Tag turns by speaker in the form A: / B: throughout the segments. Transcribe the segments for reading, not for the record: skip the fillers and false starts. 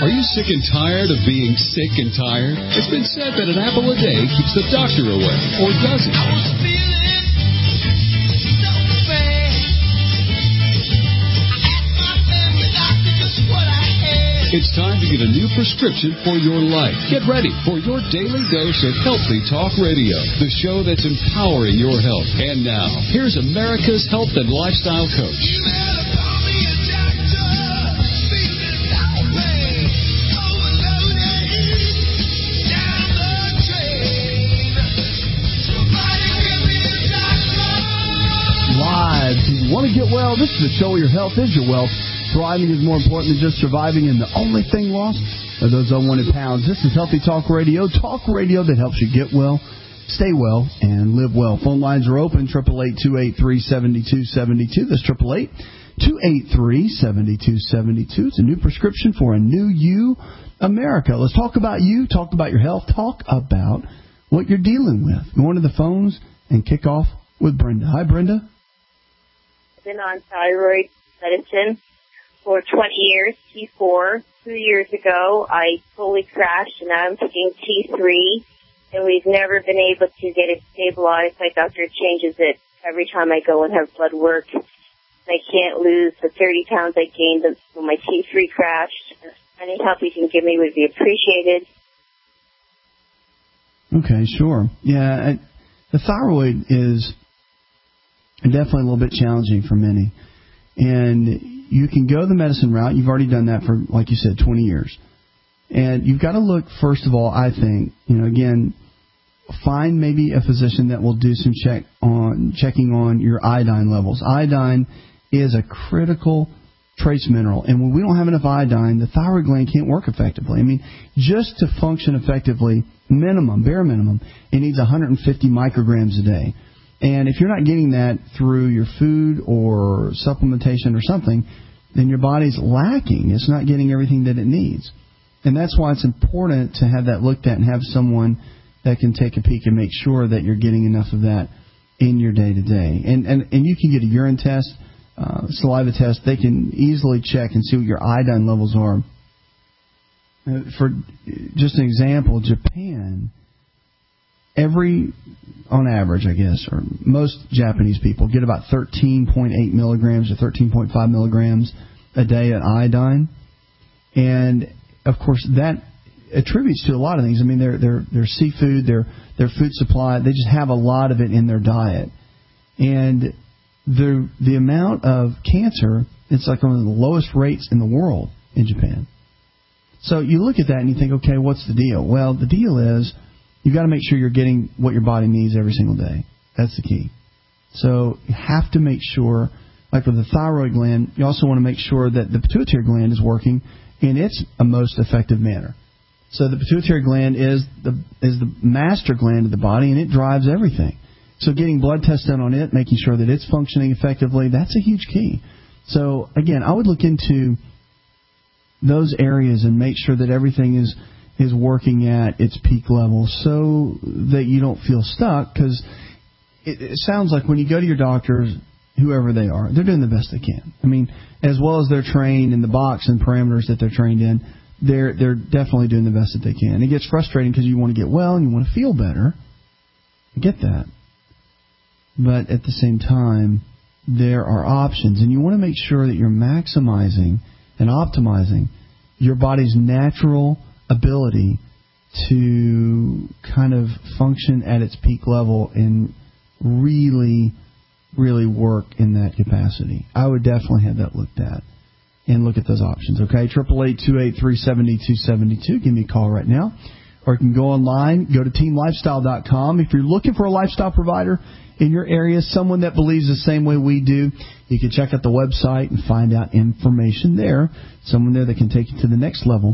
A: Are you sick and tired of being sick and tired? It's been said that an apple a day keeps the doctor away, or does it? It's time to get a new prescription for your life. Get ready for your daily dose of Healthy Talk Radio, the show that's empowering your health. And now, here's America's health and lifestyle coach.
B: Live. Do you want to get well? This is the show where your health is your wealth. Thriving is more important than just surviving, and the only thing lost are those unwanted pounds. This is Healthy Talk Radio that helps you get well, stay well, and live well. Phone lines are open, 888-283-7272. That's 888-283-7272. It's a new prescription for a new you, America. Let's talk about you, talk about your health, talk about what you're dealing with. Go into the phones and kick off with Brenda. Hi, Brenda.
C: I've been on thyroid medicine for 20 years, T4. 2 years ago, I totally crashed, and now I'm taking T3, and we've never been able to get it stabilized. My doctor changes it every time I go and have blood work. I can't lose the 30 pounds I gained when my T3 crashed. Any help you can give me would be appreciated.
B: Okay, sure. Yeah, the thyroid is definitely a little bit challenging for many. And you can go the medicine route. You've already done that for, like you said, 20 years. And you've got to look, first of all, I think, again, find maybe a physician that will do some checking on your iodine levels. Iodine is a critical trace mineral. And when we don't have enough iodine, the thyroid gland can't work effectively. I mean, just to function effectively, bare minimum, it needs 150 micrograms a day. And if you're not getting that through your food or supplementation or something, then your body's lacking. It's not getting everything that it needs. And that's why it's important to have that looked at and have someone that can take a peek and make sure that you're getting enough of that in your day-to-day. And you can get a urine test, saliva test. They can easily check and see what your iodine levels are. For just an example, Japan, on average, I guess, or most Japanese people get about 13.8 milligrams or 13.5 milligrams a day of iodine. And, of course, that attributes to a lot of things. I mean, their seafood, their food supply, they just have a lot of it in their diet. And the amount of cancer, it's like one of the lowest rates in the world in Japan. So you look at that and you think, okay, what's the deal? Well, the deal is you've got to make sure you're getting what your body needs every single day. That's the key. So you have to make sure, like with the thyroid gland, you also want to make sure that the pituitary gland is working in its most effective manner. So the pituitary gland is the master gland of the body, and it drives everything. So getting blood tests done on it, making sure that it's functioning effectively, that's a huge key. So, again, I would look into those areas and make sure that everything is working at its peak level so that you don't feel stuck, because it sounds like when you go to your doctors, whoever they are, they're doing the best they can. I mean, as well as they're trained in the box and parameters that they're trained in, they're definitely doing the best that they can. It gets frustrating because you want to get well and you want to feel better. I get that. But at the same time, there are options, and you want to make sure that you're maximizing and optimizing your body's natural ability to kind of function at its peak level and really, really work in that capacity. I would definitely have that looked at and look at those options. Okay, 888-283-7272. Give me a call right now. Or you can go online, go to teamlifestyle.com. If you're looking for a lifestyle provider in your area, someone that believes the same way we do, you can check out the website and find out information there. Someone there that can take you to the next level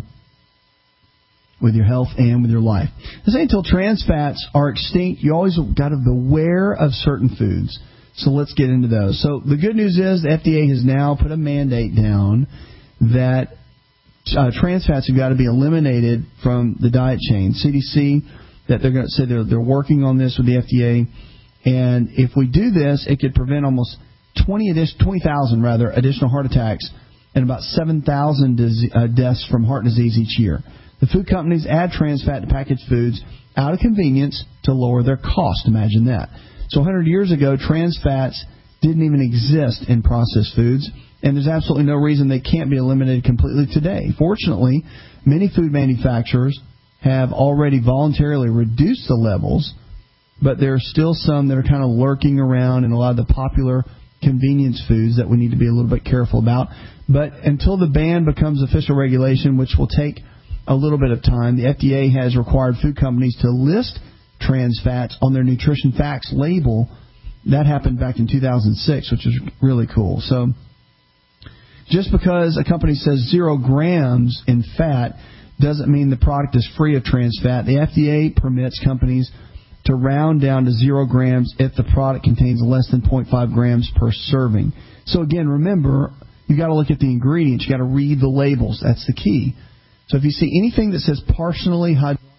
B: with your health and with your life. This ain't until trans fats are extinct. You always got to beware of certain foods. So let's get into those. So the good news is the FDA has now put a mandate down that trans fats have got to be eliminated from the diet chain. CDC, that they're going to say they're working on this with the FDA. And if we do this, it could prevent almost 20,000 additional heart attacks and about 7,000 deaths from heart disease each year. The food companies add trans fat to packaged foods out of convenience to lower their cost. Imagine that. So 100 years ago, trans fats didn't even exist in processed foods, and there's absolutely no reason they can't be eliminated completely today. Fortunately, many food manufacturers have already voluntarily reduced the levels, but there are still some that are kind of lurking around in a lot of the popular convenience foods that we need to be a little bit careful about. But until the ban becomes official regulation, which will take a little bit of time, the FDA has required food companies to list trans fats on their nutrition facts label. That happened back in 2006, which is really cool. So just because a company says 0 grams in fat doesn't mean the product is free of trans fat. The FDA permits companies to round down to 0 grams if the product contains less than 0.5 grams per serving. So again, remember, you got to look at the ingredients. You got to read the labels. That's the key. So if you see anything that says partially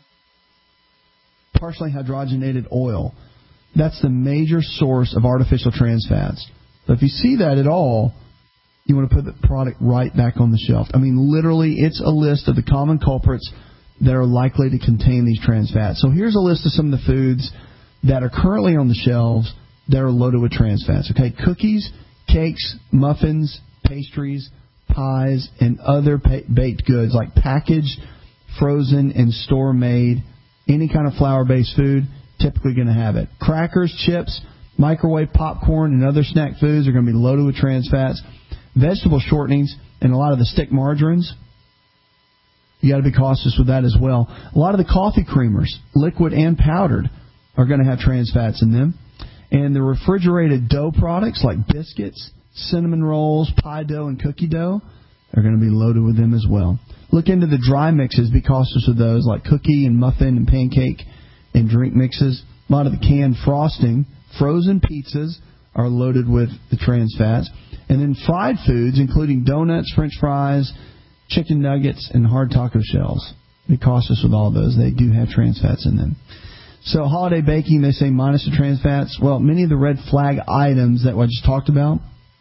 B: hydrogenated oil, that's the major source of artificial trans fats. So if you see that at all, you want to put the product right back on the shelf. I mean, literally, it's a list of the common culprits that are likely to contain these trans fats. So here's a list of some of the foods that are currently on the shelves that are loaded with trans fats. Okay, cookies, cakes, muffins, pastries, pies, and other baked goods like packaged, frozen, and store-made. Any kind of flour-based food, typically going to have it. Crackers, chips, microwave popcorn, and other snack foods are going to be loaded with trans fats. Vegetable shortenings and a lot of the stick margarines, you got to be cautious with that as well. A lot of the coffee creamers, liquid and powdered, are going to have trans fats in them. And the refrigerated dough products like biscuits, cinnamon rolls, pie dough, and cookie dough are going to be loaded with them as well. Look into the dry mixes. Be cautious with those like cookie and muffin and pancake and drink mixes. A lot of the canned frosting, frozen pizzas are loaded with the trans fats. And then fried foods, including donuts, French fries, chicken nuggets, and hard taco shells. Be cautious with all those. They do have trans fats in them. So holiday baking, they say minus the trans fats. Well, many of the red flag items that I just talked about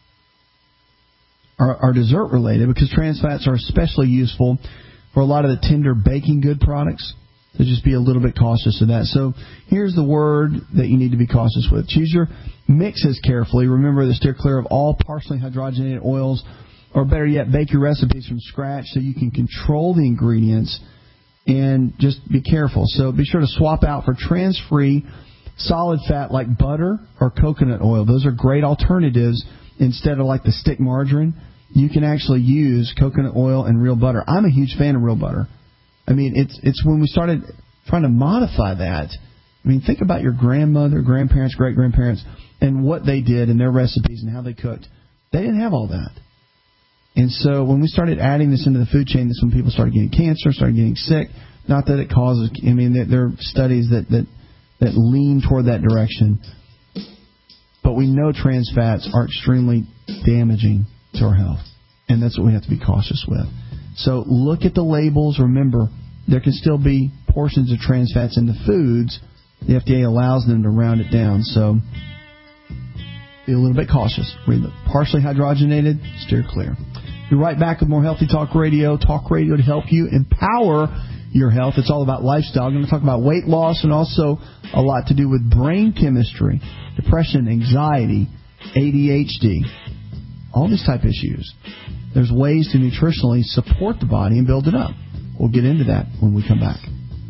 B: are dessert related because trans fats are especially useful for a lot of the tender baking good products. So just be a little bit cautious of that. So here's the word that you need to be cautious with. Choose your mixes carefully. Remember to steer clear of all partially hydrogenated oils, or better yet, bake your recipes from scratch so you can control the ingredients and just be careful. So be sure to swap out for trans-free solid fat like butter or coconut oil. Those are great alternatives instead of like the stick margarine. You can actually use coconut oil and real butter. I'm a huge fan of real butter. I mean, it's when we started trying to modify that. I mean, think about your grandmother, grandparents, great-grandparents, and what they did in their recipes and how they cooked. They didn't have all that. And so when we started adding this into the food chain, that's when people started getting cancer, started getting sick. Not that it causes, I mean, there are studies that lean toward that direction. But we know trans fats are extremely damaging to our health. And that's what we have to be cautious with. So look at the labels. Remember, there can still be portions of trans fats in the foods. The FDA allows them to round it down. So be a little bit cautious. Read the partially hydrogenated, steer clear. Be right back with more Healthy Talk Radio to help you empower your health. It's all about lifestyle. I'm going to talk about weight loss and also a lot to do with brain chemistry, depression, anxiety, ADHD, all these type issues. There's ways to nutritionally support the body and build it up. We'll get into that when we come back.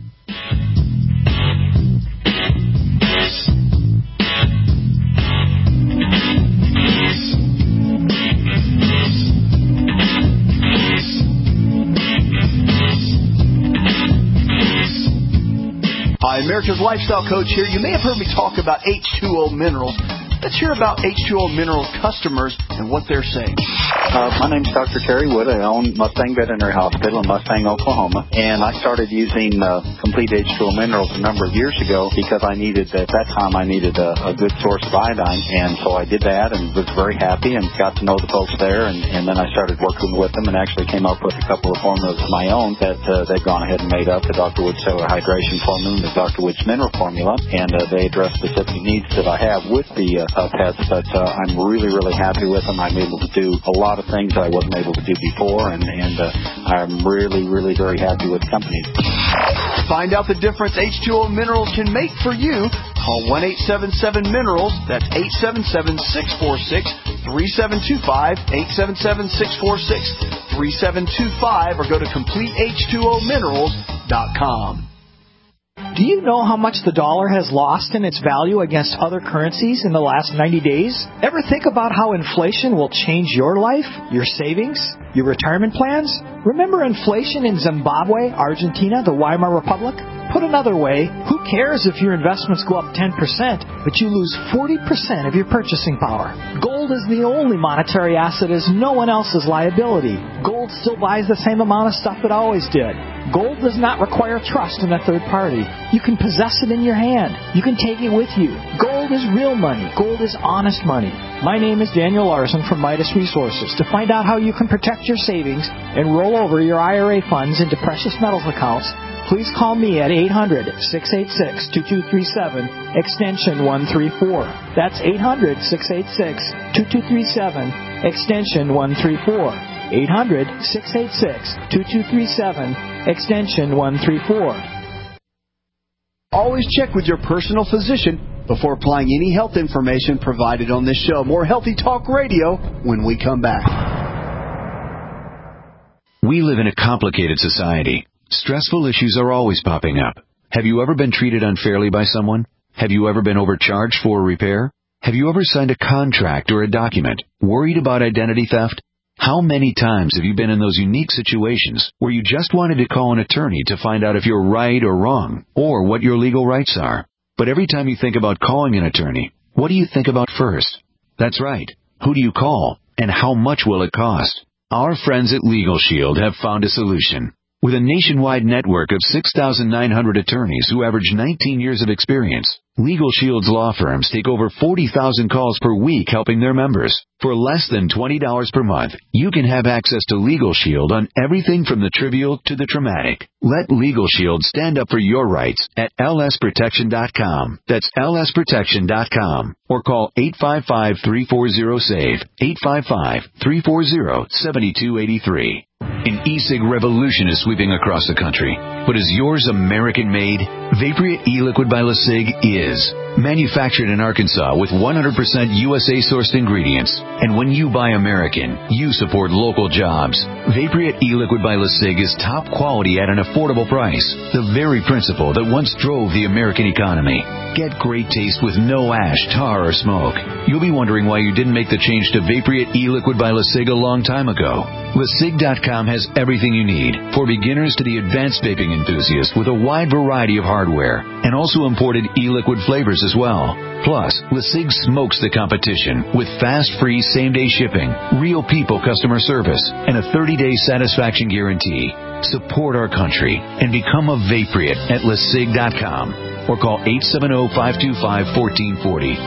D: Hi, America's Lifestyle Coach here. You may have heard me talk about H2O Minerals. Let's hear about H2O Minerals customers and what they're saying.
E: My name's Dr. Terry Wood. I own Mustang Veterinary Hospital in Mustang, Oklahoma. And I started using Complete H2O Minerals a number of years ago because at that time I needed a good source of iodine. And so I did that and was very happy and got to know the folks there. And then I started working with them and actually came up with a couple of formulas of my own that they've gone ahead and made up. The Dr. Wood Cellular Hydration Formula and the Dr. Wood's Mineral Formula. And they address specific needs that I have with the pets, but I'm really, really happy with them. I'm able to do a lot of things that I wasn't able to do before, and I'm really, really very happy with the company.
D: Find out the difference H2O Minerals can make for you. Call 1-877-MINERALS. That's 877-646-3725, 877-646-3725, or go to CompleteH2OMinerals.com.
F: Do you know how much the dollar has lost in its value against other currencies in the last 90 days? Ever think about how inflation will change your life, your savings, your retirement plans? Remember inflation in Zimbabwe, Argentina, the Weimar Republic? Put another way, who cares if your investments go up 10%, but you lose 40% of your purchasing power? Gold is the only monetary asset as no one else's liability. Gold still buys the same amount of stuff it always did. Gold does not require trust in a third party. You can possess it in your hand. You can take it with you. Gold is real money. Gold is honest money. My name is Daniel Larson from Midas Resources. To find out how you can protect your savings and roll over your IRA funds into precious metals accounts, please call me at 800-686-2237, extension 134. That's 800-686-2237, extension 134. 800-686-2237, extension 134.
D: Always check with your personal physician before applying any health information provided on this show. More Healthy Talk Radio when we come back.
G: We live in a complicated society. Stressful issues are always popping up. Have you ever been treated unfairly by someone? Have you ever been overcharged for a repair? Have you ever signed a contract or a document worried about identity theft? How many times have you been in those unique situations where you just wanted to call an attorney to find out if you're right or wrong, or what your legal rights are? But every time you think about calling an attorney, what do you think about first? That's right. Who do you call, and how much will it cost? Our friends at Legal Shield have found a solution. With a nationwide network of 6,900 attorneys who average 19 years of experience, Legal Shield's law firms take over 40,000 calls per week helping their members. For less than $20 per month, you can have access to Legal Shield on everything from the trivial to the traumatic. Let Legal Shield stand up for your rights at lsprotection.com. That's lsprotection.com. Or call 855-340-SAVE, 855-340-7283. An e-cig revolution is sweeping across the country. But is yours American-made? Vaporia e-liquid by LeSig is. Manufactured in Arkansas with 100% USA-sourced ingredients. And when you buy American, you support local jobs. Vaporia e-liquid by LeSig is top quality at an affordable price. The very principle that once drove the American economy. Get great taste with no ash, tar, or smoke. You'll be wondering why you didn't make the change to Vaporia e-liquid by LeSig a long time ago. LeSig.com has everything you need, for beginners to the advanced vaping enthusiast, with a wide variety of hardware, and also imported e-liquid flavors as well. Plus, LeSig smokes the competition with fast, free, same-day shipping, real people customer service, and a 30-day satisfaction guarantee. Support our country and become a Vaporeate at LeSig.com. Or call 870-525-1440,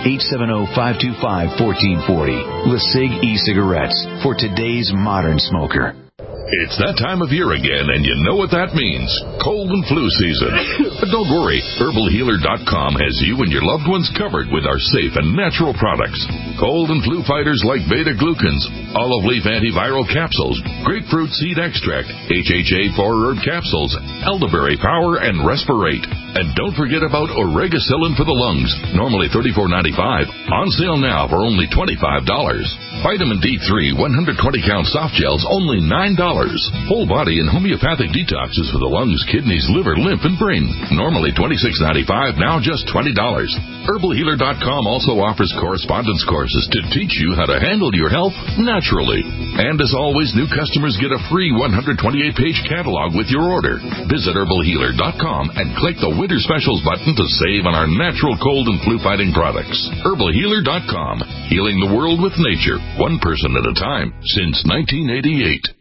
G: 870-525-1440. LeSig e-cigarettes for today's modern smoker.
H: It's that time of year again, and you know what that means. Cold and flu season. But don't worry, HerbalHealer.com has you and your loved ones covered with our safe and natural products. Cold and flu fighters like beta-glucans, olive leaf antiviral capsules, grapefruit seed extract, HHA 4-herb capsules, elderberry power, and Respirate. And don't forget about Oregacillin for the lungs, normally $34.95, on sale now for only $25. Vitamin D3 120-count soft gels, only $9. Whole body and homeopathic detoxes for the lungs, kidneys, liver, lymph, and brain, normally $26.95, now just $20. HerbalHealer.com also offers correspondence courses to teach you how to handle your health naturally. And as always, new customers get a free 128-page catalog with your order. Visit HerbalHealer.com and click the Winter Specials button to save on our natural cold and flu-fighting products. HerbalHealer.com, healing the world with nature, one person at a time, since 1988.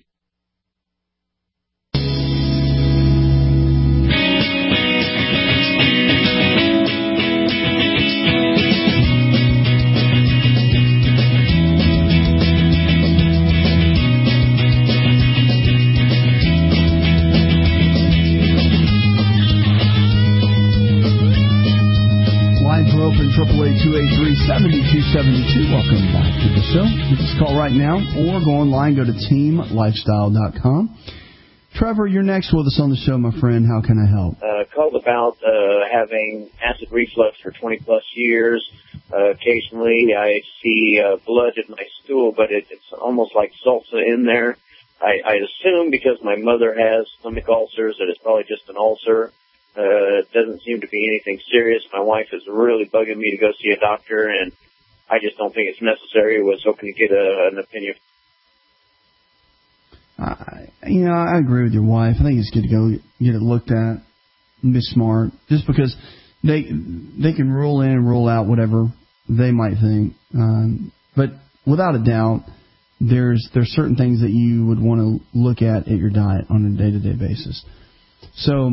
B: 888-283-7272. Welcome back to the show. You just call right now or go online, go to teamlifestyle.com. Trevor, you're next with us on the show, my friend. How can I help?
I: Called about having acid reflux for 20-plus years. Occasionally I see blood in my stool, but it's almost like salsa in there. I assume because my mother has stomach ulcers that it's probably just an ulcer. It doesn't seem to be anything serious. My wife is really bugging me to go see a doctor, and I just don't think it's necessary. I was hoping to get an opinion.
B: I agree with your wife. I think it's good to go get it looked at and be smart. Just because they can rule in and rule out whatever they might think. But without a doubt, there's certain things that you would want to look at your diet on a day-to-day basis. So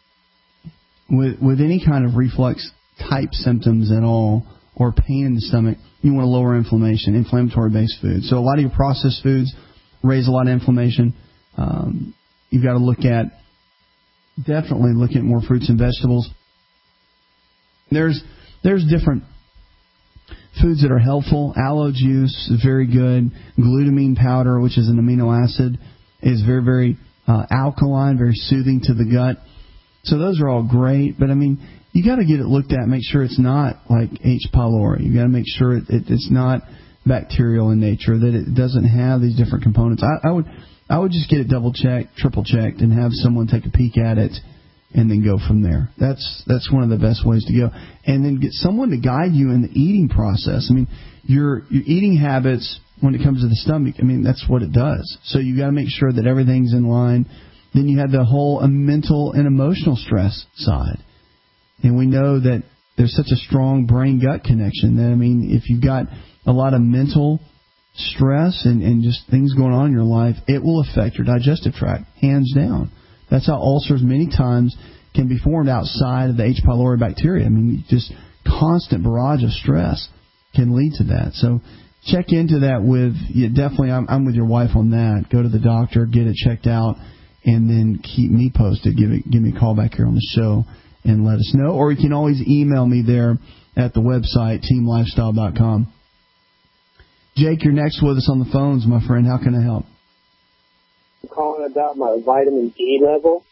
B: with any kind of reflux type symptoms at all or pain in the stomach, you want to lower inflammation, inflammatory-based foods. So a lot of your processed foods raise a lot of inflammation. You've got to definitely look at more fruits and vegetables. There's different foods that are helpful. Aloe juice is very good. Glutamine powder, which is an amino acid, is very, very alkaline, very soothing to the gut. So those are all great. But, you got to get it looked at, make sure it's not like H. pylori. You got to make sure it's not bacterial in nature, that it doesn't have these different components. I would just get it double checked, triple checked, and have someone take a peek at it, and then go from there. That's one of the best ways to go. And then get someone to guide you in the eating process. Your eating habits when it comes to the stomach, that's what it does. So you got to make sure that everything's in line. Then you have the whole mental and emotional stress side. And we know that there's such a strong brain-gut connection that, if you've got a lot of mental stress and just things going on in your life, it will affect your digestive tract, hands down. That's how ulcers many times can be formed outside of the H. pylori bacteria. Just constant barrage of stress can lead to that. So check into that definitely, I'm with your wife on that. Go to the doctor, get it checked out, and then keep me posted. Give me a call back here on the show and let us know. Or you can always email me there at the website, teamlifestyle.com. Jake, you're next with us on the phones, my friend. How can I help?
J: I'm calling about my vitamin D level.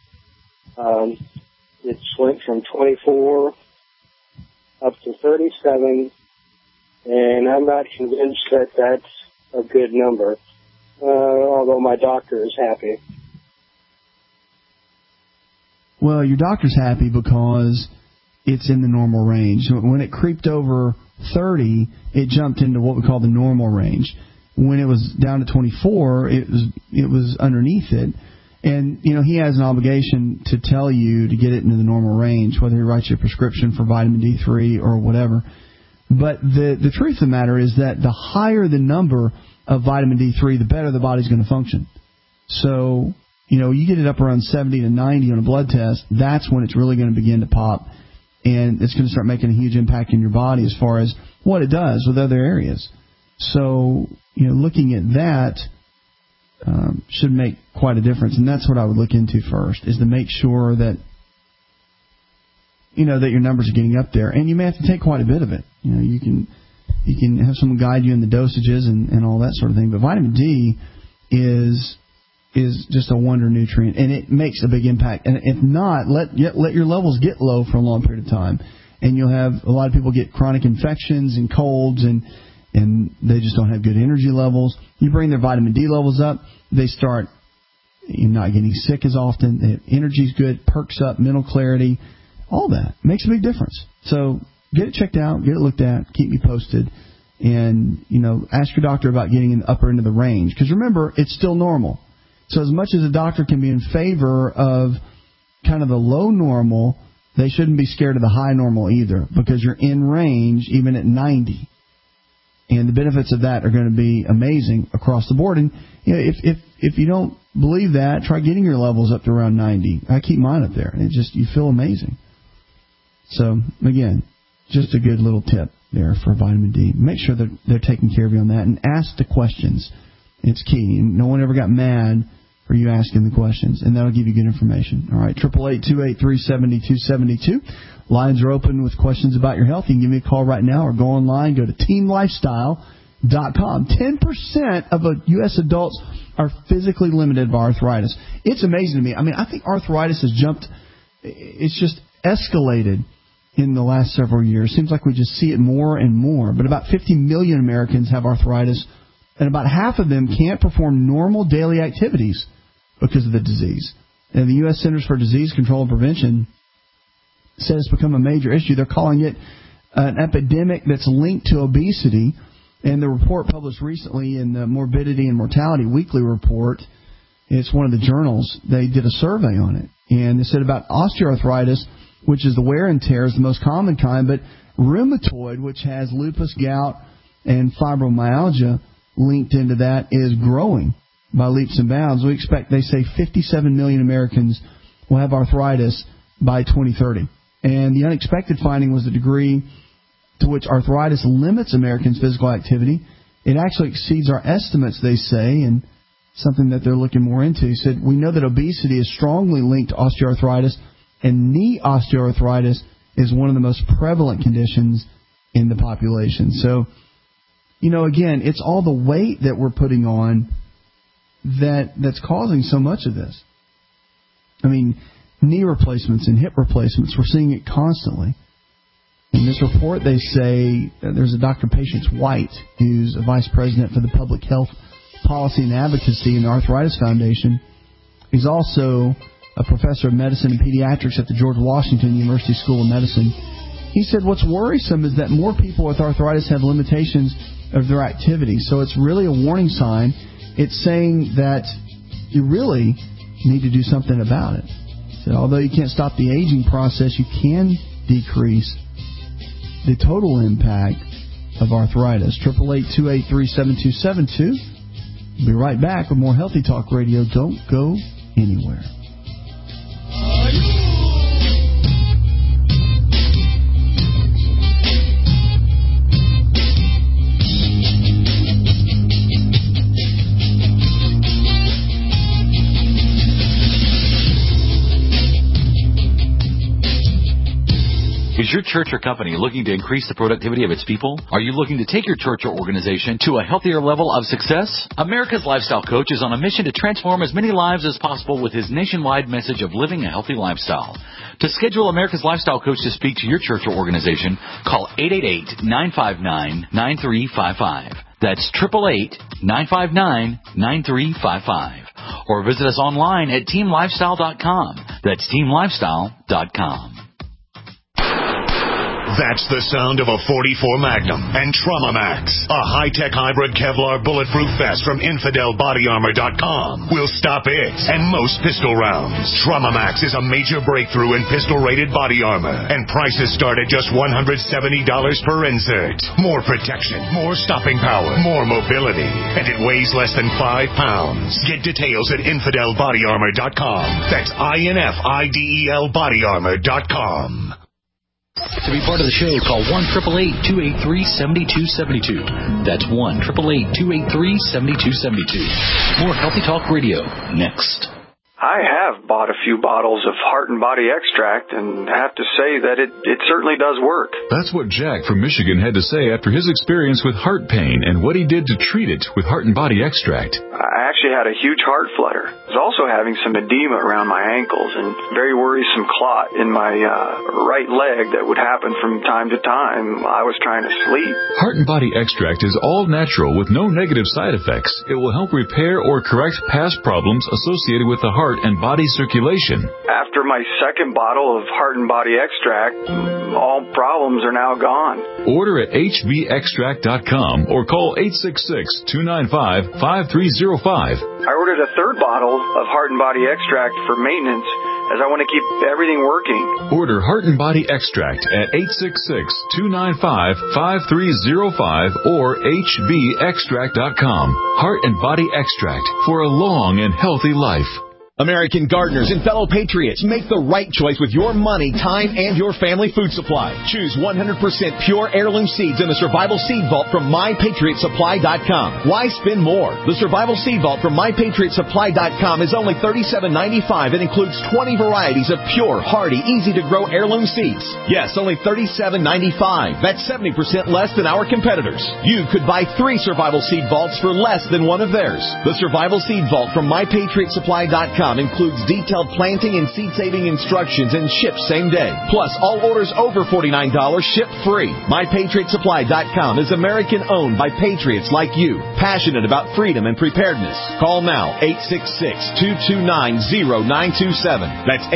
J: It went from 24 up to 37, and I'm not convinced that that's a good number, although my doctor is happy.
B: Well, your doctor's happy because it's in the normal range. When it creeped over 30, it jumped into what we call the normal range. When it was down to 24, it was underneath it. And, he has an obligation to tell you to get it into the normal range, whether he writes you a prescription for vitamin D3 or whatever. But the truth of the matter is that the higher the number of vitamin D3, the better the body's going to function. So, you get it up around 70 to 90 on a blood test, that's when it's really going to begin to pop. And it's going to start making a huge impact in your body as far as what it does with other areas. So, looking at that should make quite a difference. And that's what I would look into first, is to make sure that, that your numbers are getting up there. And you may have to take quite a bit of it. You can have someone guide you in the dosages and all that sort of thing. But vitamin D is just a wonder nutrient, and it makes a big impact. And if not, let your levels get low for a long period of time, and you'll have a lot of people get chronic infections and colds, and they just don't have good energy levels. You bring their vitamin D levels up, they start not getting sick as often. Their energy's good, perks up, mental clarity, all that makes a big difference. So get it checked out, get it looked at, keep me posted, and ask your doctor about getting in the upper end of the range. Because remember, it's still normal. So as much as a doctor can be in favor of kind of the low normal, they shouldn't be scared of the high normal either, because you're in range even at 90. And the benefits of that are going to be amazing across the board. And if you don't believe that, try getting your levels up to around 90. I keep mine up there, and you feel amazing. So, again, just a good little tip there for vitamin D. Make sure that they're taking care of you on that, and ask the questions. It's key. No one ever got mad for you asking the questions, and that'll give you good information. All right, 888-283-7272. Lines are open with questions about your health. You can give me a call right now or go online. Go to teamlifestyle.com. 10% of U.S. adults are physically limited by arthritis. It's amazing to me. I mean, I think arthritis has jumped. It's just escalated in the last several years. Seems like we just see it more and more. But about 50 million Americans have arthritis, and about half of them can't perform normal daily activities because of the disease. And the U.S. Centers for Disease Control and Prevention said it's become a major issue. They're calling it an epidemic that's linked to obesity. And the report published recently in the Morbidity and Mortality Weekly Report, it's one of the journals, they did a survey on it. And they said about osteoarthritis, which is the wear and tear, is the most common kind, but rheumatoid, which has lupus, gout, and fibromyalgia linked into that, is growing by leaps and bounds. We expect, they say, 57 million Americans will have arthritis by 2030. And the unexpected finding was the degree to which arthritis limits Americans' physical activity. It actually exceeds our estimates, they say, and something that they're looking more into. He said, we know that obesity is strongly linked to osteoarthritis, and knee osteoarthritis is one of the most prevalent conditions in the population. So, again, it's all the weight that we're putting on that's causing so much of this. I mean, knee replacements and hip replacements, we're seeing it constantly. In this report, they say there's a Dr. Patience White, who's a vice president for the Public Health Policy and Advocacy in the Arthritis Foundation. He's also a professor of medicine and pediatrics at the George Washington University School of Medicine. He said what's worrisome is that more people with arthritis have limitations of their activity. So it's really a warning sign. It's saying that you really need to do something about it. So although you can't stop the aging process, you can decrease the total impact of arthritis. 888-283-7272. We'll be right back with more Healthy Talk Radio. Don't go anywhere.
K: Is your church or company looking to increase the productivity of its people? Are you looking to take your church or organization to a healthier level of success? America's Lifestyle Coach is on a mission to transform as many lives as possible with his nationwide message of living a healthy lifestyle. To schedule America's Lifestyle Coach to speak to your church or organization, call 888-959-9355. That's 888-959-9355. Or visit us online at teamlifestyle.com. That's teamlifestyle.com.
L: That's the sound of a .44 Magnum and Trauma Max, a high-tech hybrid Kevlar bulletproof vest from InfidelBodyArmor.com. Will stop it and most pistol rounds. Trauma Max is a major breakthrough in pistol-rated body armor, and prices start at just $170 per insert. More protection, more stopping power, more mobility, and it weighs less than 5 pounds. Get details at InfidelBodyArmor.com. That's INFIDEL BodyArmor.com.
K: To be part of the show, call 1-888-283-7272. That's 1-888-283-7272. More Healthy Talk Radio next.
M: I have bought a few bottles of Heart and Body Extract and have to say that it certainly does work.
H: That's what Jack from Michigan had to say after his experience with heart pain and what he did to treat it with Heart and Body Extract.
M: I actually had a huge heart flutter. I was also having some edema around my ankles and very worrisome clot in my right leg that would happen from time to time while I was trying to sleep.
H: Heart and Body Extract is all natural with no negative side effects. It will help repair or correct past problems associated with the heart and body circulation.
M: After my second bottle of Heart and Body Extract, all problems are now gone.
H: Order at hbextract.com or call 866-295-5305.
M: I ordered a third bottle of Heart and Body Extract for maintenance as I want to keep everything working.
H: Order Heart and Body Extract at 866-295-5305 or hbextract.com. Heart and Body Extract for a long and healthy life.
N: American gardeners and fellow patriots, make the right choice with your money, time, and your family food supply. Choose 100% pure heirloom seeds in the Survival Seed Vault from MyPatriotSupply.com. Why spend more? The Survival Seed Vault from MyPatriotSupply.com is only $37.95 and includes 20 varieties of pure, hardy, easy-to-grow heirloom seeds. Yes, only $37.95. That's 70% less than our competitors. You could buy 3 Survival Seed Vaults for less than one of theirs. The Survival Seed Vault from MyPatriotSupply.com includes detailed planting and seed-saving instructions and ships same day. Plus, all orders over $49 ship free. MyPatriotSupply.com is American-owned by patriots like you, passionate about freedom and preparedness. Call now, 866-229-0927. That's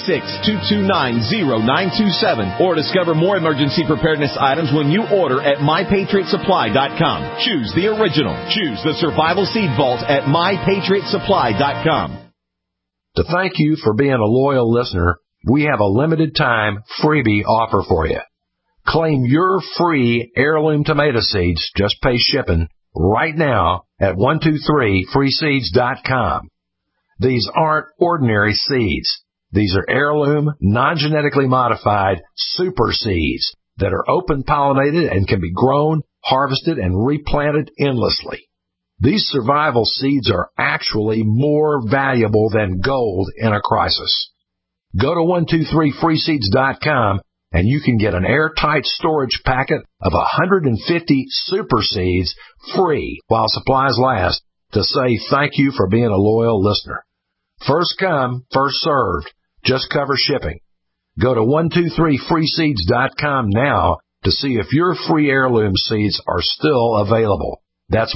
N: 866-229-0927. Or discover more emergency preparedness items when you order at MyPatriotSupply.com. Choose the original. Choose the Survival Seed Vault at MyPatriotSupply.com.
O: To thank you for being a loyal listener, we have a limited time freebie offer for you. Claim your free heirloom tomato seeds, just pay shipping, right now at 123freeseeds.com. These aren't ordinary seeds. These are heirloom, non-genetically modified super seeds that are open pollinated and can be grown, harvested, and replanted endlessly. These survival seeds are actually more valuable than gold in a crisis. Go to 123freeseeds.com and you can get an airtight storage packet of 150 super seeds free while supplies last to say thank you for being a loyal listener. First come, first served. Just cover shipping. Go to 123freeseeds.com now to see if your free heirloom seeds are still available. That's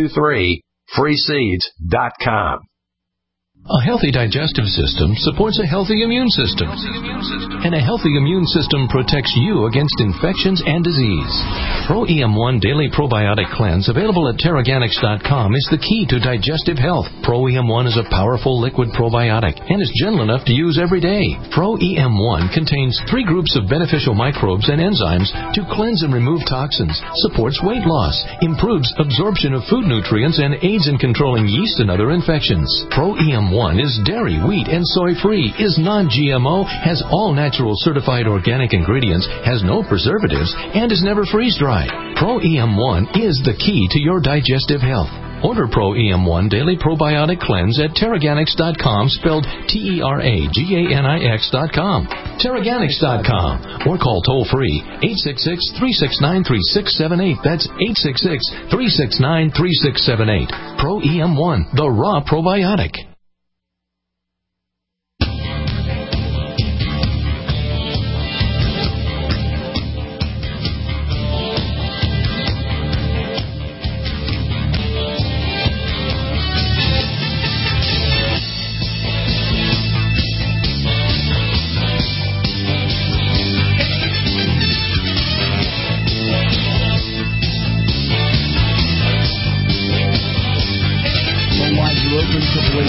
O: 123freeseeds.com.
P: A healthy digestive system supports a healthy immune system. And a healthy immune system protects you against infections and disease. Pro EM1 Daily Probiotic Cleanse, available at Terraganics.com, is the key to digestive health. Pro EM1 is a powerful liquid probiotic and is gentle enough to use every day. Pro EM1 contains 3 groups of beneficial microbes and enzymes to cleanse and remove toxins, supports weight loss, improves absorption of food nutrients, and aids in controlling yeast and other infections. Pro EM1 is dairy, wheat, and soy-free, is non-GMO, has all natural certified organic ingredients, has no preservatives, and is never freeze-dried. Pro EM1 is the key to your digestive health. Order Pro EM1 Daily Probiotic Cleanse at Terraganics.com, spelled Terraganix.com. Terraganics.com. Or call toll-free 866-369-3678. That's 866-369-3678. Pro EM1, the raw probiotic.
B: open,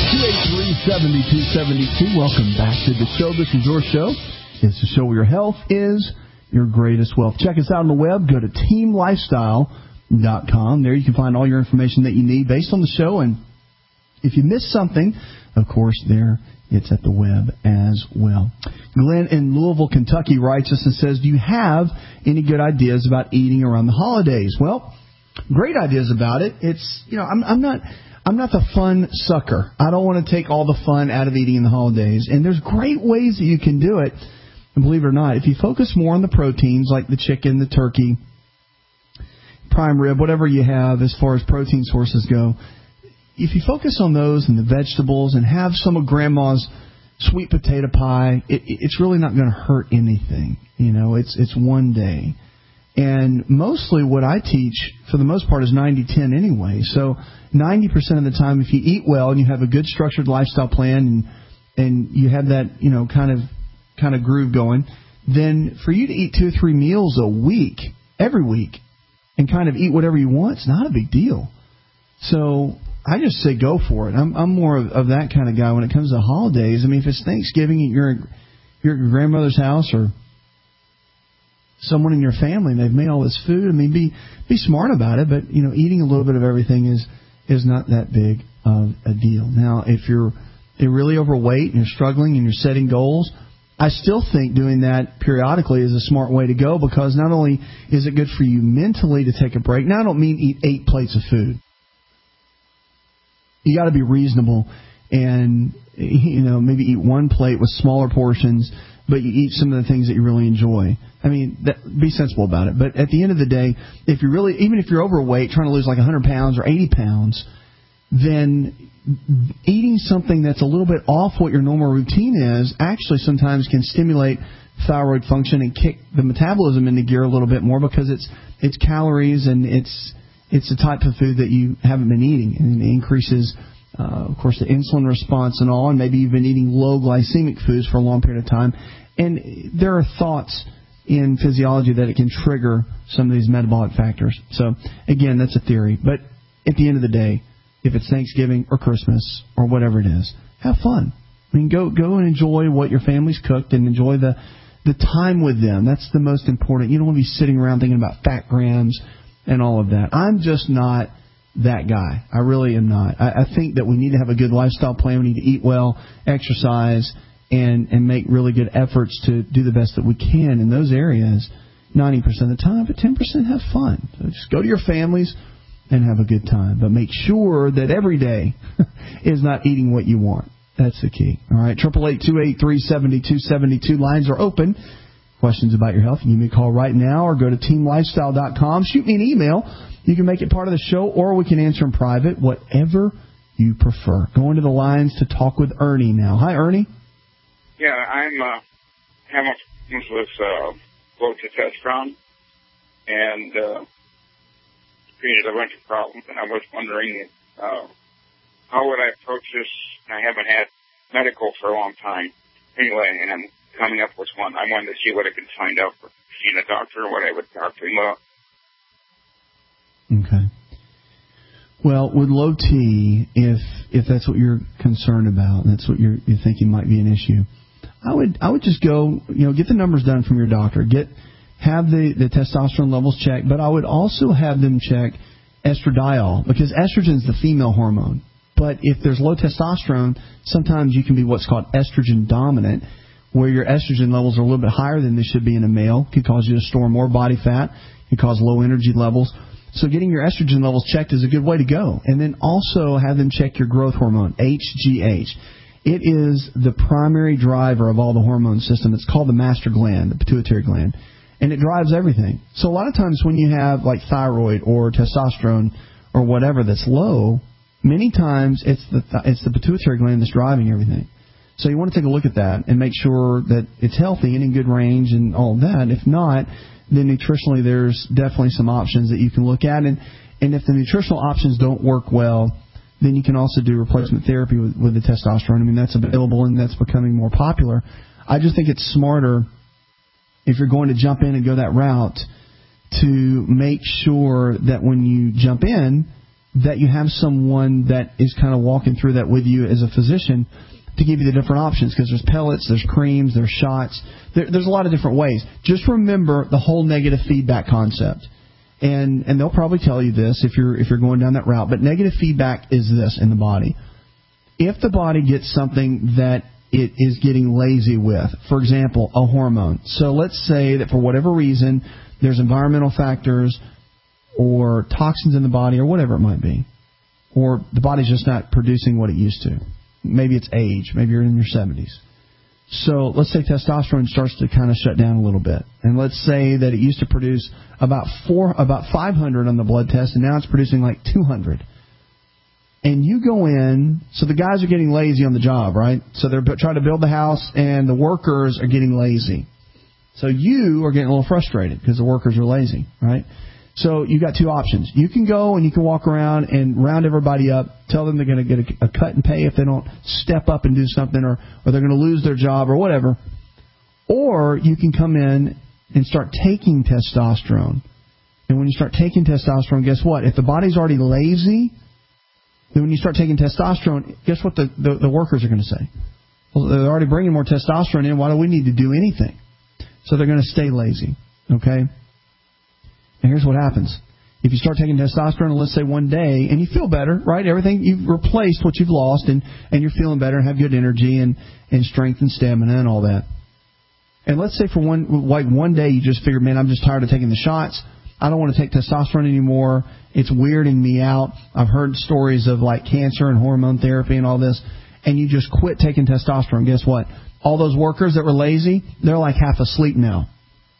B: 888-283-7272. Welcome back to the show. This is your show. It's the show where your health is your greatest wealth. Check us out on the web. Go to teamlifestyle.com. There you can find all your information that you need based on the show. And if you miss something, of course, there it's at the web as well. Glenn in Louisville, Kentucky writes us and says, do you have any good ideas about eating around the holidays? Well, great ideas about it. It's, you know, I'm not the fun sucker. I don't want to take all the fun out of eating in the holidays. And there's great ways that you can do it. And believe it or not, if you focus more on the proteins like the chicken, the turkey, prime rib, whatever you have as far as protein sources go, if you focus on those and the vegetables and have some of Grandma's sweet potato pie, it's really not going to hurt anything. You know, it's one day. And mostly what I teach, for the most part, is 90-10 anyway. So 90% of the time, if you eat well and you have a good structured lifestyle plan and you have that, you know, kind of groove going, then for you to eat 2 or 3 meals a week, every week, and kind of eat whatever you want, it's not a big deal. So I just say go for it. I'm more of that kind of guy when it comes to holidays. I mean, if it's Thanksgiving at your grandmother's house or someone in your family and they've made all this food, I mean, be smart about it. But, you know, eating a little bit of everything is not that big of a deal. Now, if you're you're really overweight and you're struggling and you're setting goals, I still think doing that periodically is a smart way to go, because not only is it good for you mentally to take a break. Now, I don't mean eat 8 plates of food. You got to be reasonable and, maybe eat 1 plate with smaller portions, but you eat some of the things that you really enjoy. I mean, be sensible about it. But at the end of the day, even if you're overweight, trying to lose like 100 pounds or 80 pounds, then eating something that's a little bit off what your normal routine is actually sometimes can stimulate thyroid function and kick the metabolism into gear a little bit more, because it's calories and it's the type of food that you haven't been eating, and it increases, of course, the insulin response and all, and maybe you've been eating low glycemic foods for a long period of time. And there are thoughts in physiology that it can trigger some of these metabolic factors. So, again, that's a theory. But at the end of the day, if it's Thanksgiving or Christmas or whatever it is, have fun. I mean, go and enjoy what your family's cooked and enjoy the time with them. That's the most important. You don't want to be sitting around thinking about fat grams and all of that. I'm just not that guy. I really am not. I think that we need to have a good lifestyle plan. We need to eat well, exercise, and make really good efforts to do the best that we can in those areas 90% of the time, but 10% have fun. So just go to your families and have a good time. But make sure that every day is not eating what you want. That's the key. All right, 888-283-7272. Lines are open. Questions about your health, you may call right now or go to teamlifestyle.com. Shoot me an email. You can make it part of the show, or we can answer in private, whatever you prefer. Going to the lines to talk with Ernie now. Hi, Ernie.
Q: Yeah, I'm having problems with low testosterone and created a bunch of problems, and I was wondering how would I approach this? I haven't had medical for a long time anyway, and I'm coming up with one. I wanted to see what I could find out for seeing a doctor or what I would talk to him about.
B: Okay. Well, with low T, if that's what you're concerned about, and that's what you're thinking might be an issue, I would just go, get the numbers done from your doctor. Have the testosterone levels checked, but I would also have them check estradiol, because estrogen is the female hormone. But if there's low testosterone, sometimes you can be what's called estrogen dominant, where your estrogen levels are a little bit higher than they should be in a male. It can cause you to store more body fat. It can cause low energy levels. So getting your estrogen levels checked is a good way to go. And then also have them check your growth hormone, HGH. It is the primary driver of all the hormone system. It's called the master gland, the pituitary gland. And it drives everything. So a lot of times when you have like thyroid or testosterone or whatever that's low, many times it's the pituitary gland that's driving everything. So you want to take a look at that and make sure that it's healthy and in good range and all of that. If not, then nutritionally there's definitely some options that you can look at. And if the nutritional options don't work well, then you can also do replacement therapy with the testosterone. I mean, that's available and that's becoming more popular. I just think it's smarter, if you're going to jump in and go that route, to make sure that when you jump in, that you have someone that is kind of walking through that with you as a physician to give you the different options, because there's pellets, there's creams, there's shots. There's a lot of different ways. Just remember the whole negative feedback concept. And they'll probably tell you this if you're going down that route. But negative feedback is this in the body. If the body gets something that it is getting lazy with, for example, a hormone. So let's say that for whatever reason, there's environmental factors or toxins in the body or whatever it might be. Or the body's just not producing what it used to. Maybe it's age. Maybe you're in your 70s. So let's say testosterone starts to kind of shut down a little bit. And let's say that it used to produce about 500 on the blood test, and now it's producing like 200. And you go in, so the guys are getting lazy on the job, right? So they're trying to build the house, and the workers are getting lazy. So you are getting a little frustrated because the workers are lazy, right? So you got two options. You can go and you can walk around and round everybody up, tell them they're going to get a cut and pay if they don't step up and do something, or they're going to lose their job or whatever. Or you can come in and start taking testosterone. And when you start taking testosterone, guess what? If the body's already lazy, then when you start taking testosterone, guess what the workers are going to say? Well, they're already bringing more testosterone in. Why do we need to do anything? So they're going to stay lazy, okay? And here's what happens. If you start taking testosterone, let's say one day, and you feel better, right? Everything, you've replaced what you've lost, and you're feeling better and have good energy and strength and stamina and all that. And let's say for one day you just figure, man, I'm just tired of taking the shots. I don't want to take testosterone anymore. It's weirding me out. I've heard stories of like cancer and hormone therapy and all this, and you just quit taking testosterone. Guess what? All those workers that were lazy, they're like half asleep now.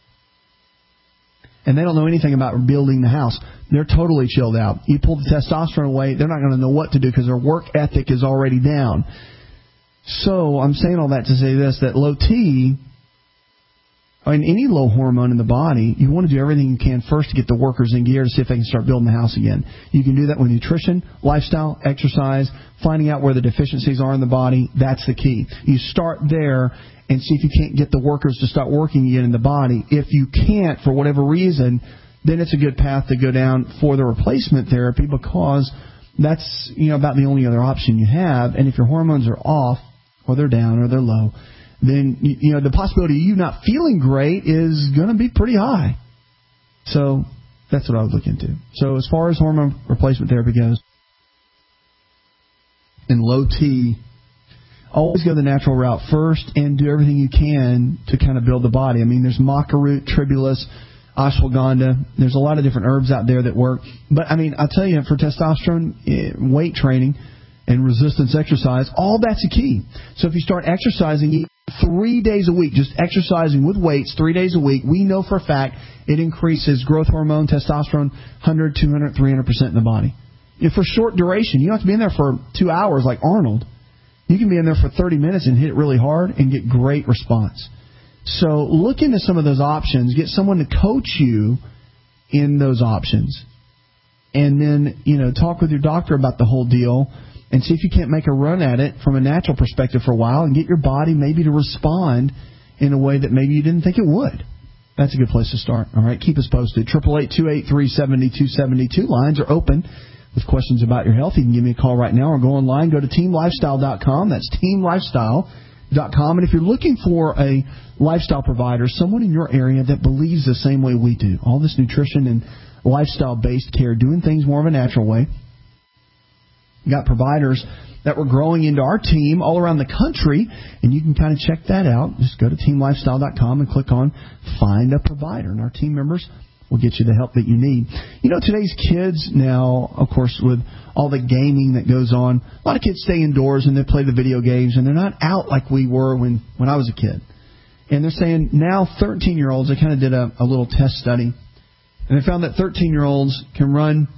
B: And they don't know anything about building the house. They're totally chilled out. You pull the testosterone away, they're not going to know what to do because their work ethic is already down. So I'm saying all that to say this, that low T, and any low hormone in the body, you want to do everything you can first to get the workers in gear to see if they can start building the house again. You can do that with nutrition, lifestyle, exercise, finding out where the deficiencies are in the body. That's the key. You start there and see if you can't get the workers to start working again in the body. If you can't, for whatever reason, then it's a good path to go down for the replacement therapy, because that's about the only other option you have. And if your hormones are off, or they're down, or they're low, then the possibility of you not feeling great is going to be pretty high. So that's what I would look into. So as far as hormone replacement therapy goes, in low T, always go the natural route first and do everything you can to kind of build the body. I mean, there's maca root, tribulus, ashwagandha. There's a lot of different herbs out there that work. But, I mean, I'll tell you, for testosterone, weight training and resistance exercise, all that's a key. So if you start exercising 3 days a week, just exercising with weights 3 days a week, we know for a fact it increases growth hormone, testosterone, 100, 200, 300% in the body. For short duration, you don't have to be in there for 2 hours like Arnold. You can be in there for 30 minutes and hit it really hard and get great response. So look into some of those options. Get someone to coach you in those options. And then, talk with your doctor about the whole deal and see if you can't make a run at it from a natural perspective for a while and get your body maybe to respond in a way that maybe you didn't think it would. That's a good place to start. All right, keep us posted. 888-283-7272. Lines are open with questions about your health. You can give me a call right now or go online. Go to teamlifestyle.com. That's teamlifestyle.com. And if you're looking for a lifestyle provider, someone in your area that believes the same way we do, all this nutrition and lifestyle-based care, doing things more of a natural way, we got providers that we're growing into our team all around the country, and you can kind of check that out. Just go to teamlifestyle.com and click on Find a Provider, and our team members will get you the help that you need. Today's kids now, of course, with all the gaming that goes on, a lot of kids stay indoors and they play the video games, and they're not out like we were when I was a kid. And they're saying now 13-year-olds, they kind of did a little test study, and they found that 13-year-olds can run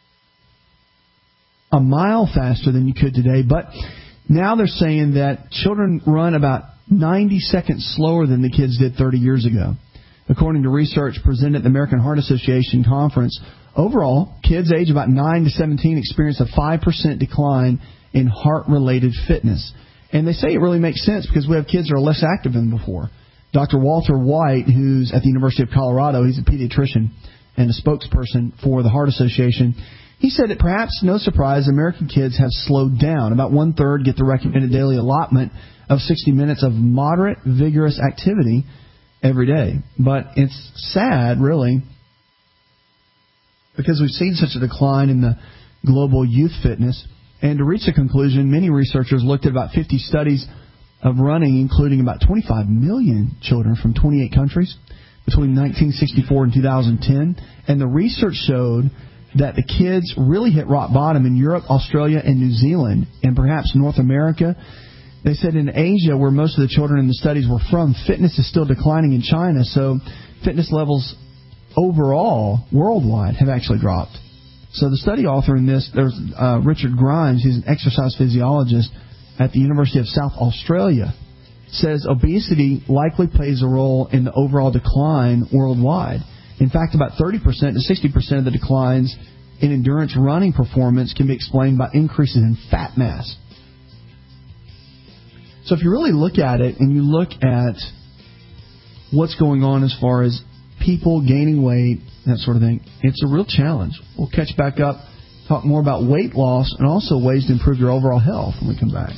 B: a mile faster than you could today, but now they're saying that children run about 90 seconds slower than the kids did 30 years ago. According to research presented at the American Heart Association conference, overall, kids aged about 9 to 17 experience a 5% decline in heart-related fitness. And they say it really makes sense because we have kids that are less active than before. Dr. Walter White, who's at the University of Colorado, he's a pediatrician and a spokesperson for the Heart Association, he said that perhaps no surprise, American kids have slowed down. About one-third get the recommended daily allotment of 60 minutes of moderate, vigorous activity every day. But it's sad, really, because we've seen such a decline in the global youth fitness. And to reach a conclusion, many researchers looked at about 50 studies of running, including about 25 million children from 28 countries between 1964 and 2010. And the research showed that the kids really hit rock bottom in Europe, Australia, and New Zealand, and perhaps North America. They said in Asia, where most of the children in the studies were from, fitness is still declining in China, so fitness levels overall, worldwide, have actually dropped. So the study author in this, there's Richard Grimes, he's an exercise physiologist at the University of South Australia, says obesity likely plays a role in the overall decline worldwide. In fact, about 30% to 60% of the declines in endurance running performance can be explained by increases in fat mass. So if you really look at it and you look at what's going on as far as people gaining weight, that sort of thing, it's a real challenge. We'll catch back up, talk more about weight loss and also ways to improve your overall health when we come back.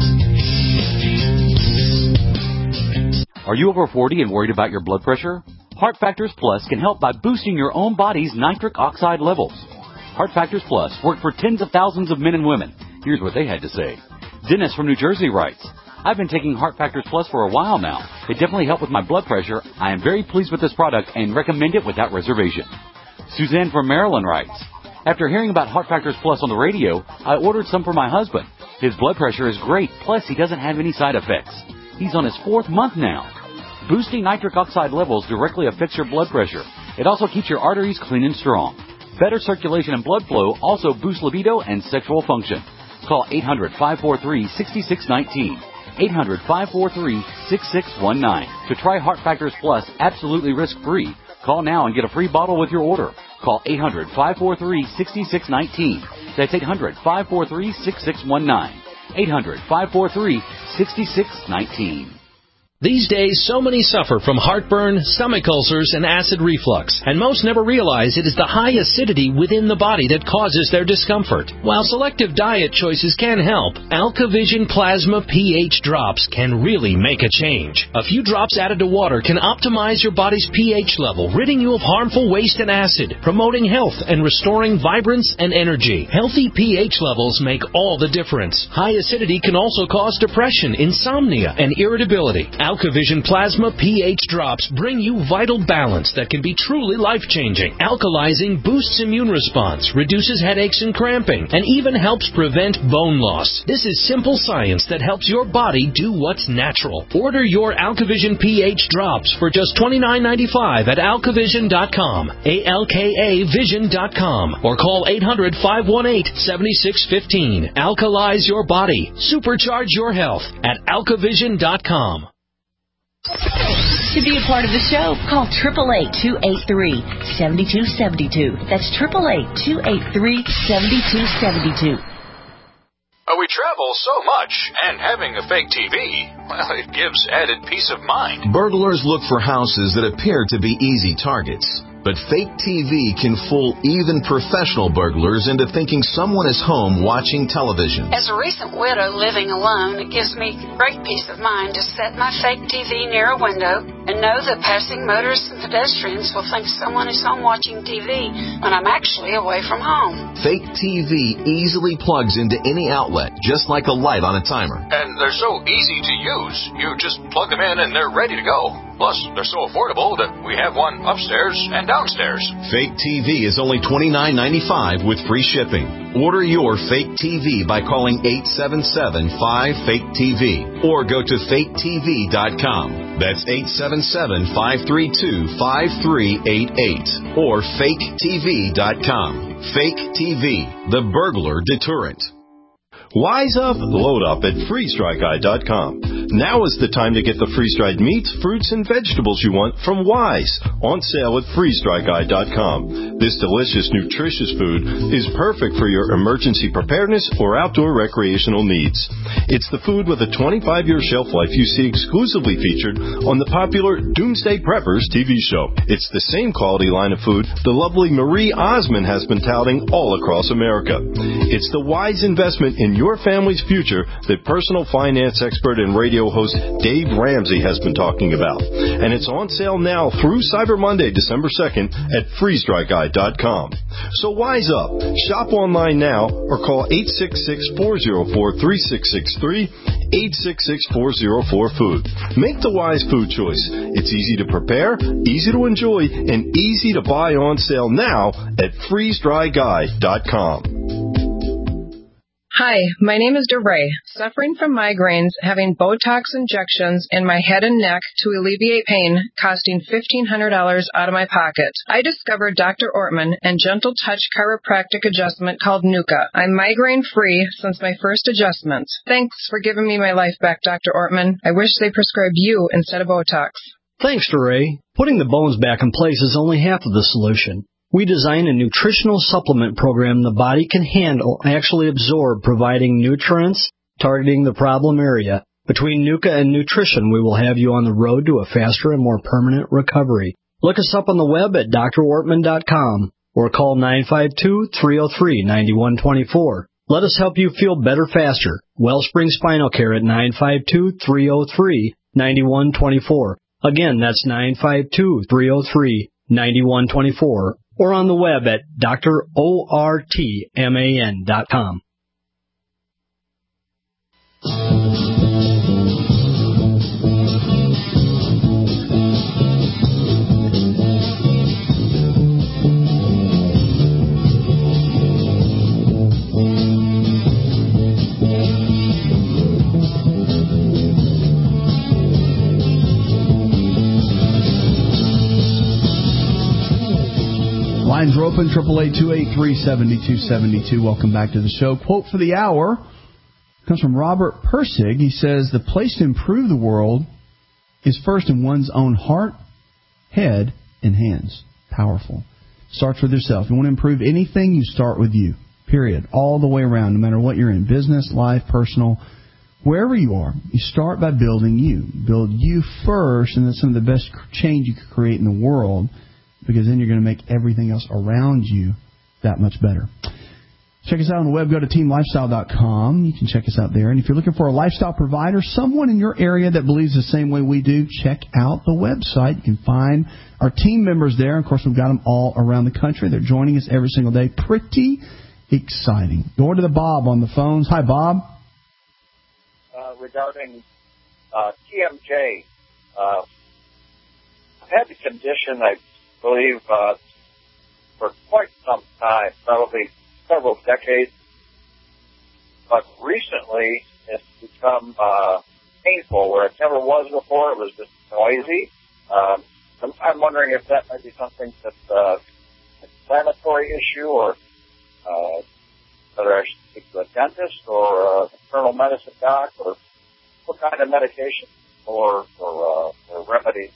K: Are you over 40 and worried about your blood pressure? Heart Factors Plus can help by boosting your own body's nitric oxide levels. Heart Factors Plus worked for tens of thousands of men and women. Here's what they had to say. Dennis from New Jersey writes, I've been taking Heart Factors Plus for a while now. It definitely helped with my blood pressure. I am very pleased with this product and recommend it without reservation. Suzanne from Maryland writes, after hearing about Heart Factors Plus on the radio, I ordered some for my husband. His blood pressure is great, plus he doesn't have any side effects. He's on his 4th month now. Boosting nitric oxide levels directly affects your blood pressure. It also keeps your arteries clean and strong. Better circulation and blood flow also boosts libido and sexual function. Call 800-543-6619. 800-543-6619. To try Heart Factors Plus absolutely risk-free, call now and get a free bottle with your order. Call 800-543-6619. That's 800-543-6619. 800-543-6619.
P: These days, so many suffer from heartburn, stomach ulcers, and acid reflux, and most never realize it is the high acidity within the body that causes their discomfort. While selective diet choices can help, AlkaVision Plasma pH drops can really make a change. A few drops added to water can optimize your body's pH level, ridding you of harmful waste and acid, promoting health and restoring vibrance and energy. Healthy pH levels make all the difference. High acidity can also cause depression, insomnia, and irritability. AlkaVision Plasma pH drops bring you vital balance that can be truly life-changing. Alkalizing boosts immune response, reduces headaches and cramping, and even helps prevent bone loss. This is simple science that helps your body do what's natural. Order your AlkaVision pH drops for just $29.95 at alkavision.com, ALKAvision.com, or call 800-518-7615. Alkalize your body. Supercharge your health at alkavision.com.
R: To be a part of the show, call 888-283-7272. That's 888-283-7272.
S: We travel so much, and having a fake TV, well, it gives added peace of mind.
T: Burglars look for houses that appear to be easy targets. But fake TV can fool even professional burglars into thinking someone is home watching television.
U: As a recent widow living alone, it gives me great peace of mind to set my fake TV near a window and know that passing motorists and pedestrians will think someone is home watching TV when I'm actually away from home.
T: Fake TV easily plugs into any outlet, just like a light on a timer.
S: And they're so easy to use. You just plug them in and they're ready to go. Plus, they're so affordable that we have one upstairs and downstairs.
T: Fake TV is only $29.95 with free shipping. Order your fake TV by calling 877-5FAKE-TV or go to faketv.com. That's 877-532-5388 or faketv.com. Fake TV, the burglar deterrent.
V: Wise up, load up at freestrikeeye.com. Now is the time to get the freeze-dried meats, fruits, and vegetables you want from Wise, on sale at freestrikeeye.com. This delicious, nutritious food is perfect for your emergency preparedness or outdoor recreational needs. It's the food with a 25-year shelf life you see exclusively featured on the popular Doomsday Preppers TV show. It's the same quality line of food the lovely Marie Osmond has been touting all across America. It's the wise investment in your family's future that personal finance expert and radio host Dave Ramsey has been talking about. And it's on sale now through Cyber Monday, December 2nd at freestrikeeye.com. So wise up. Shop online now or call 866-404-3663, 866-404-FOOD. Make the wise food choice. It's easy to prepare, easy to enjoy, and easy to buy on sale now at freezedryguy.com.
W: Hi, my name is DeRay, suffering from migraines, having Botox injections in my head and neck to alleviate pain, costing $1,500 out of my pocket. I discovered Dr. Ortman and Gentle Touch chiropractic adjustment called NUCA. I'm migraine-free since my first adjustment. Thanks for giving me my life back, Dr. Ortman. I wish they prescribed you instead of Botox.
X: Thanks, DeRay. Putting the bones back in place is only half of the solution. We design a nutritional supplement program the body can handle and actually absorb, providing nutrients, targeting the problem area. Between NUCA and nutrition, we will have you on the road to a faster and more permanent recovery. Look us up on the web at drortman.com or call 952-303-9124. Let us help you feel better faster. Wellspring Spinal Care at 952-303-9124. Again, that's 952-303-9124 or on the web at drortman.com.
B: Lines are open, 888-283-7272. Welcome back to the show. Quote for the hour comes from Robert Persig. He says, the place to improve the world is first in one's own heart, head, and hands. Powerful. Starts with yourself. If you want to improve anything, you start with you. Period. All the way around, no matter what you're in. Business, life, personal, wherever you are. You start by building you. Build you first, and that's some of the best change you could create in the world, because then you're going to make everything else around you that much better. Check us out on the web. Go to teamlifestyle.com. You can check us out there. And if you're looking for a lifestyle provider, someone in your area that believes the same way we do, check out the website. You can find our team members there. Of course, we've got them all around the country. They're joining us every single day. Pretty exciting. Going to the Bob on the phones. Hi, Bob.
A: Regarding TMJ, I've had the condition, I believe, for quite some time, probably several decades. But recently, it's become painful, where it never was before. It was just noisy. I'm wondering if that might be something that's an inflammatory issue, or whether I should speak to a dentist or an internal medicine doc, or what kind of medication or remedy.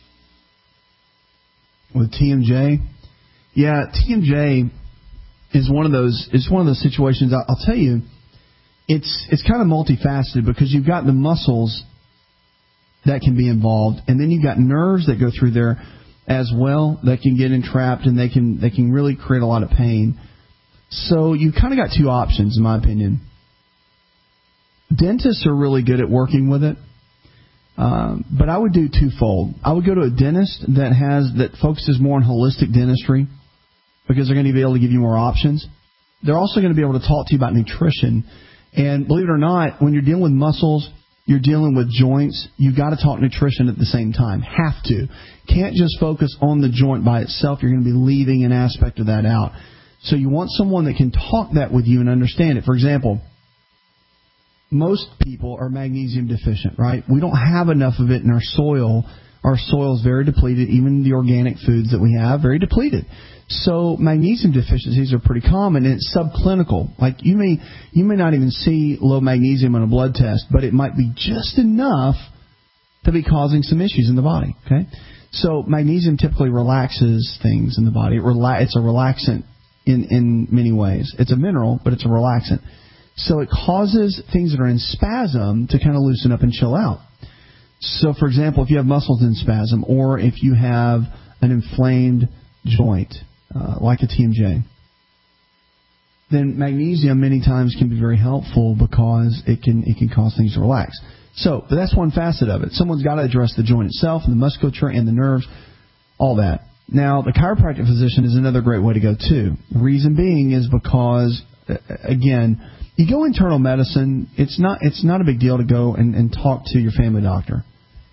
B: With TMJ, yeah, TMJ is one of those. It's one of those situations. I'll tell you, it's kind of multifaceted, because you've got the muscles that can be involved, and then you've got nerves that go through there as well that can get entrapped, and they can really create a lot of pain. So you kind of got two options, in my opinion. Dentists are really good at working with it. But I would do twofold. I would go to a dentist that focuses more on holistic dentistry, because they're going to be able to give you more options. They're also going to be able to talk to you about nutrition. And believe it or not, when you're dealing with muscles, you're dealing with joints, you've got to talk nutrition at the same time. Have to. Can't just focus on the joint by itself. You're going to be leaving an aspect of that out. So you want someone that can talk that with you and understand it. For example, most people are magnesium deficient, right? We don't have enough of it in our soil. Our soil is very depleted. Even the organic foods that we have, very depleted. So magnesium deficiencies are pretty common, and it's subclinical. Like you may not even see low magnesium on a blood test, but it might be just enough to be causing some issues in the body. Okay, so magnesium typically relaxes things in the body. It's a relaxant in many ways. It's a mineral, but it's a relaxant. So it causes things that are in spasm to kind of loosen up and chill out. So, for example, if you have muscles in spasm, or if you have an inflamed joint, like a TMJ, then magnesium many times can be very helpful, because it can cause things to relax. So, but that's one facet of it. Someone's got to address the joint itself, and the musculature, and the nerves, all that. Now, the chiropractic physician is another great way to go, too. The reason being is because, again, you go internal medicine, it's not a big deal to go and talk to your family doctor.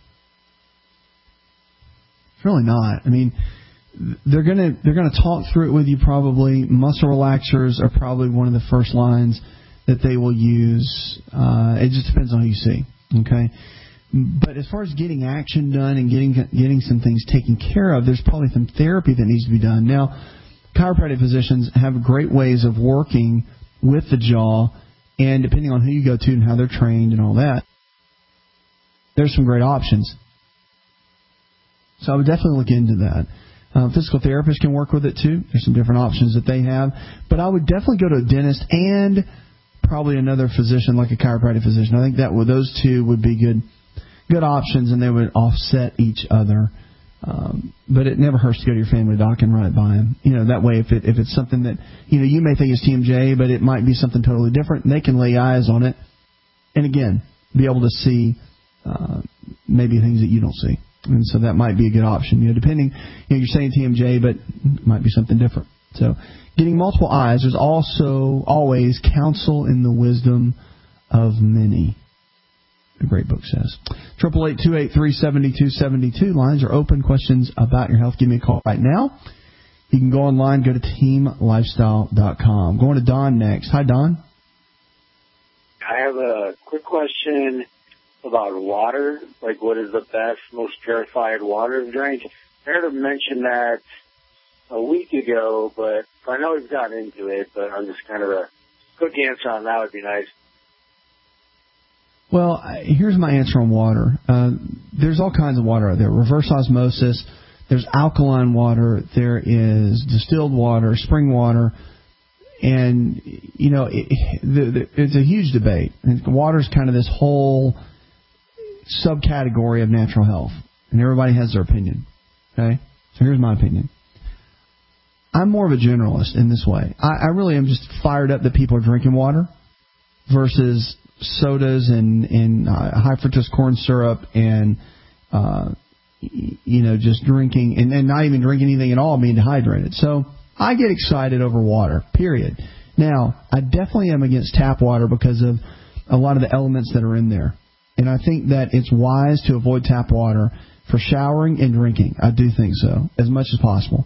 B: It's really not. I mean, they're gonna talk through it with you probably. Muscle relaxers are probably one of the first lines that they will use. It just depends on who you see. Okay. But as far as getting action done and getting some things taken care of, there's probably some therapy that needs to be done. Now, chiropractic physicians have great ways of working with the jaw, and depending on who you go to and how they're trained and all that, there's some great options. So I would definitely look into that. Physical therapists can work with it too. There's some different options that they have. But I would definitely go to a dentist and probably another physician, like a chiropractic physician. I think that those two would be good options, and they would offset each other. But it never hurts to go to your family doc and run it by them. That way, if it's something that you may think is TMJ, but it might be something totally different, and they can lay eyes on it, and again, be able to see maybe things that you don't see. And so that might be a good option. Depending, you're saying TMJ, but it might be something different. So getting multiple eyes. There's also always counsel in the wisdom of many. The great book says. 888-283-7272. Lines are open. Questions about your health. Give me a call right now. You can go online. Go to teamlifestyle.com. Going to Don next. Hi, Don.
C: I have a quick question about water. Like, what is the best, most purified water to drink? I heard him mention that a week ago, but I know he's gotten into it, but I'm just kind of a quick answer on that would be nice.
B: Well, here's my answer on water. There's all kinds of water out there. Reverse osmosis. There's alkaline water. There is distilled water, spring water. And, it's a huge debate. Water is kind of this whole subcategory of natural health. And everybody has their opinion. Okay? So here's my opinion. I'm more of a generalist in this way. I really am just fired up that people are drinking water versus sodas and high fructose corn syrup and just drinking and not even drinking anything at all, being dehydrated. So I get excited over water, period. Now, I definitely am against tap water because of a lot of the elements that are in there. And I think that it's wise to avoid tap water for showering and drinking. I do think so, as much as possible.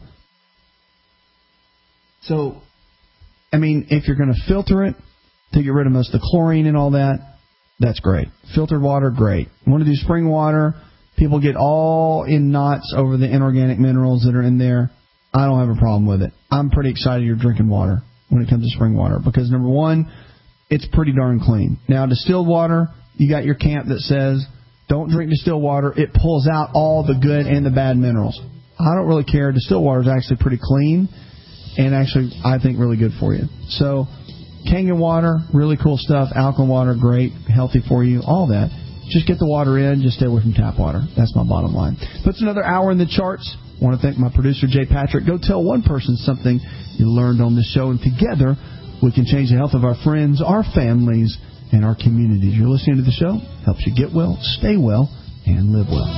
B: So, if you're going to filter it to get rid of most of the chlorine and all that, that's great. Filtered water, great. You want to do spring water, people get all in knots over the inorganic minerals that are in there. I don't have a problem with it. I'm pretty excited you're drinking water when it comes to spring water because, number one, it's pretty darn clean. Now, distilled water, you got your camp that says, don't drink distilled water. It pulls out all the good and the bad minerals. I don't really care. Distilled water is actually pretty clean and actually, I think, really good for you. So, Kangen water, really cool stuff. Alkaline water, great, healthy for you, all that. Just get the water in. Just stay away from tap water. That's my bottom line. Puts another hour in the charts. I want to thank my producer, Jay Patrick. Go tell one person something you learned on this show, and together we can change the health of our friends, our families, and our communities. You're listening to the show. Helps you get well, stay well, and live well.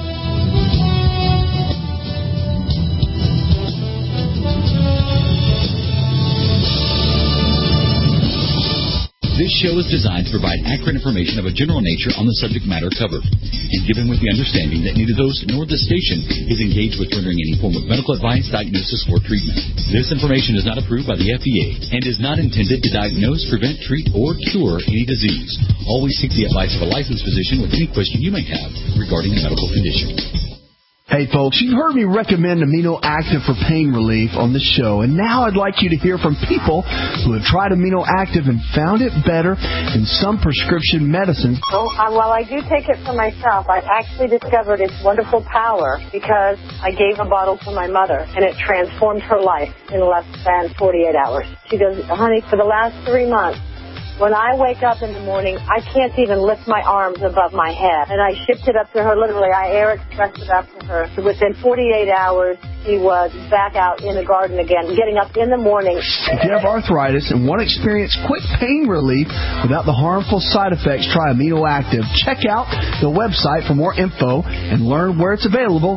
K: This show is designed to provide accurate information of a general nature on the subject matter covered, and given with the understanding that neither host nor this station is engaged with rendering any form of medical advice, diagnosis, or treatment. This information is not approved by the FDA and is not intended to diagnose, prevent, treat, or cure any disease. Always seek the advice of a licensed physician with any question you may have regarding a medical condition.
B: Hey folks, you've heard me recommend Amino Active for pain relief on this show, and now I'd like you to hear from people who have tried Amino Active and found it better than some prescription medicines.
D: Well, I do take it for myself. I actually discovered its wonderful power because I gave a bottle to my mother, and it transformed her life in less than 48 hours. She goes, honey, for the last 3 months, when I wake up in the morning, I can't even lift my arms above my head. And I shipped it up to her, literally. I air expressed it up to her. So within 48 hours, she was back out in the garden again, getting up in the morning.
B: If you have arthritis and want to experience quick pain relief without the harmful side effects, try Amino Active. Check out the website for more info and learn where it's available,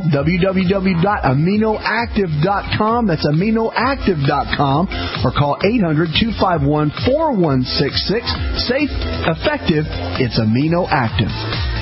B: www.aminoactive.com. That's aminoactive.com, or call 800-251-4166. Safe, effective, it's Amino Active.